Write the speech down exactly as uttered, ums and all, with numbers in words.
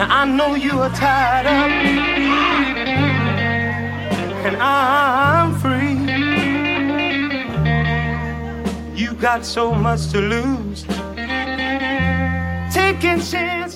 Now I know you are tied up, and I'm free. You got so much to lose, taking chances.